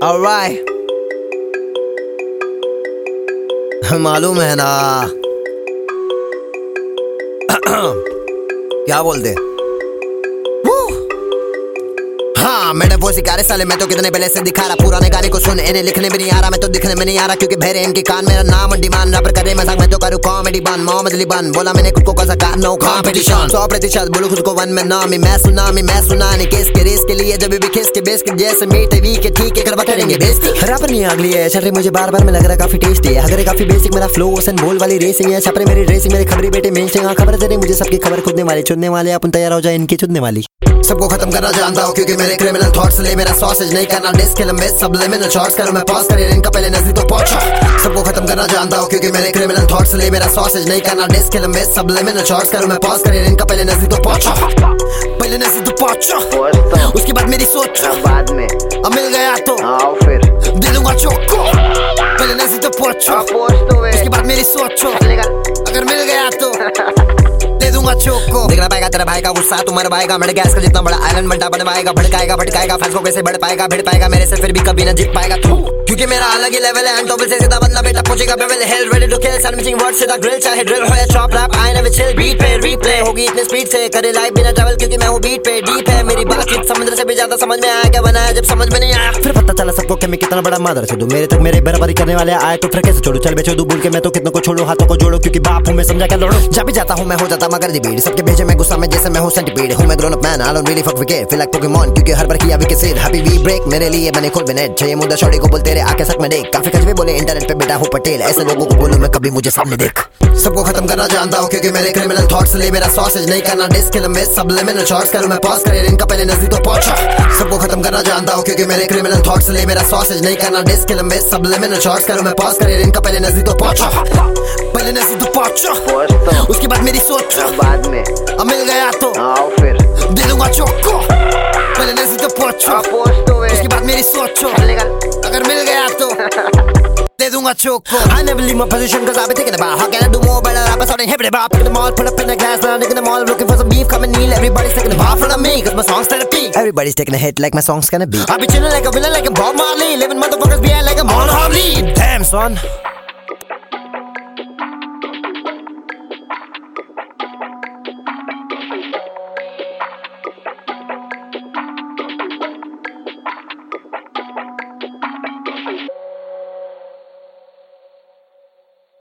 Alright. मालूम है ना क्या बोलते हाँ मैंने वो सिकारे साले मैं तो कितने पहले से दिखा रहा पुराने गाने को सुन इन्हें लिखने में नहीं आ रहा मैं तो दिखने में नहीं आ रहा क्योंकि बहरे इनके कान मेरा नाम डिमांड रैपर करे मजाक मैं तो करूँ कॉमेडी बन मोहम्मद अली बन बोला मैंने खुद को कसा कार नो कॉम्पिटिशन 100% बोलो खुद को वन में नामी मैं सुना नहीं केस के रेस के लिए जब भी किस के बेस के जैसे मीठे वी के ठीक है करवा करेंगे बेइज्जती रैपर नहीं अगली है छपरे मुझे बार बार में लग रहा काफी टेस्टी है अगर काफी बेसिक मेरा फ्लो सन बोल वाली रेसिंग है छपरे मेरी ड्रेसिंग मेरी खबरी बेटे मेन सिंह खबर दे मुझे सबकी खबर खुदने वाली चुनने वाले अपन तैयार हो जाए इनकी चुनने वाली सबको खत्म करना जानता हूँ क्योंकि मेरे क्रिमिनल थॉट्स ले मेरा सॉसेज नहीं करना डिस्क के लंबे सबलिमिनल शॉट्स करूँ मैं पॉज करे इनका पहले नजदीक तो पहुंचा सबको खत्म करना जानता हूँ क्योंकि मेरे क्रिमिनल थॉट्स ले मेरा सॉसेज नहीं करना डिस्क के लंबे सबलिमिनल शॉट्स करूँ मैं पॉज करे इनका पहले नजदीक तो पहुंचा पहले नजदीक तो पहुंचा उसके बाद मेरी सोच बाद में अब मिल गया तो आओ फिर दे दूंगा चौको पहले नजदीक तो पहुंचा उसके बाद मेरी सोच अगर मिल गया तो दे दूंगा चौको देखना पाएगा तेरा भाई का गुस्सा तू मर पाएगा मेरे गैस का जितना बड़ा आयरन बनता बनवाएगा भड़काएगा भटकाएगा फैसलों कैसे बढ़ पाएगा भिड़ पाएगा मेरे से फिर भी कभी ना जीत पाएगा तू क्योंकि मेरा अलग ही लेवल है एंड से सीधा बंदा बेटा पहुंचेगा bevel hell ready to kill son mitching word से द ग्रिल चाहे ड्रिल हो या chop rap I never chill beat पे रीप्ले होगी इतने स्पीड से करे लाइव बिना ट्रैवल क्योंकि मैं हूं बीट पे डीप है मेरी बातचीत समुद्र से भी ज्यादा समझ में आया क्या बनाया जब समझ में नहीं आया फिर पता चला सबको कि मैं कितना बड़ा मादर से दूं मेरे तक मेरे बराबरी करने वाले आए तो फिर कैसे छोड़ू चल बेचो दूं बोल के मैं तो कितनों को छोड़ू हाथों को जोड़ो क्योंकि बाप हूं मैं समझा क्या लड़ो जब भी जाता हूं मैं हो जाता मगर दी भीड़ सबके भेजे मैं गुस्सा में जैसे मैं हूं सेंटीपीड हूं मैं grown up man I don't really fuck with feel like Pokemon क्योंकि हर बार किया भी किसी हैप्पी वी ब्रेक मेरे लिए बने खुल बिनेट चाहिए मुद्दा छोड़ी को बोलते रहे आके सक में देख काफी खजवे बोले इंटरनेट पे बेटा हूं पटेल ऐसे लोगों को बोलूं मैं कभी मुझे सामने देख सबको खत्म करना जानता हूं क्योंकि मेरे क्रिमिनल थॉट्स ले मेरा सॉसेज नहीं करना डिस्क के लंबे सबलिमिनल शॉट्स करूं मैं पॉज करे इनका पहले नजदीक तो पहुंचा सबको खत्म करना जानता हूं क्योंकि मेरे क्रिमिनल थॉट्स ले मेरा सॉसेज नहीं करना डिस्क के लंबे सबलिमिनल शॉट्स करूं मैं पॉज करे इनका पहले नजदीक तो पहुंचा पहले नजदीक तो पहुंचा उसके बाद मेरी सोच बाद में अब मिल गया तो आओ फिर दे दूंगा चौको पहले नजदीक तो पहुंचा उसके बाद मेरी सोच अगर मिल गया तो दे दूंगा चौको I never leave my position cause I've been thinking about how can I do more better rappers starting hip hop picking them all put up in the glass now digging them all looking for some beef come and kneel everybody's taking a bar from me cause my song's therapy everybody's taking a hit like my song's gonna be I be chilling like a villain like a Bob Marley living motherfuckers behind like a Mon Harley damn son